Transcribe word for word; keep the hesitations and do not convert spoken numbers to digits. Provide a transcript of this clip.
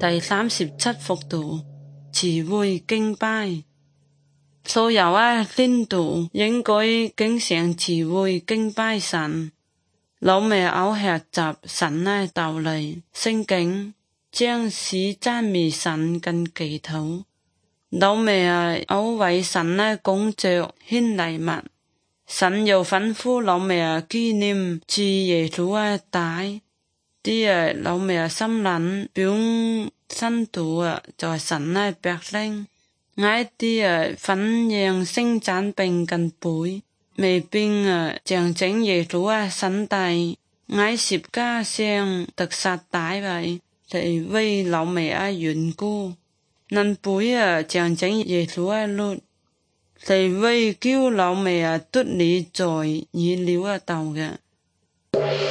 第三十七幅圖，慈會敬拜。所有啊信徒應該經常慈會敬拜神，老咩偶學習神啊道理，聖經將是讚美神跟祈禱，老咩啊偶為神啊工作獻禮物，神又吩咐老咩啊紀念主耶穌啊大。啲啊老咩啊心諗表信徒啊就係神啊百姓，嗌啲啊分享聖餐餅跟杯，未並啊象徵耶穌啊身體，嗌十架上特殺大衛，係為老咩啊緣故，能杯啊象徵耶穌啊律，係為叫老咩啊脫離罪而了啊道嘅。